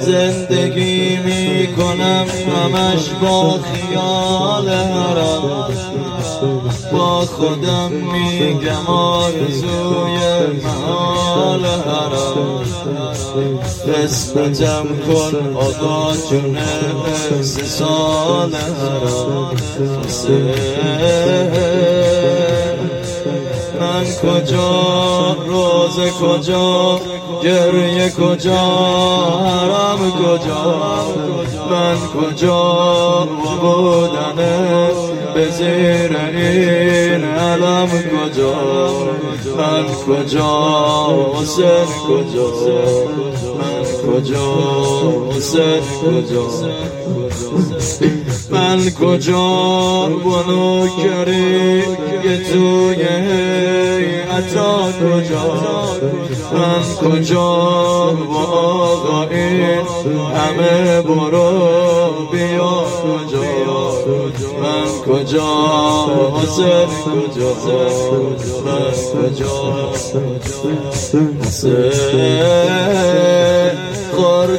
زندگی میکنم همش با خیال حرام، با خودم میگم آرزوی محال حرام. قسمتم کن آقا جون سال حرام. من کجا روز کجا گریه کجا حرام کجا، من کجا بودن به زیر این علم کجا، من کجا حسین کجا، من کجا حسین کجا، من کجا بنو کری یه توی عطا کجا، من کجا با آقا این همه برو بیا کجا، من کجا حسین کجا، من کجا حسین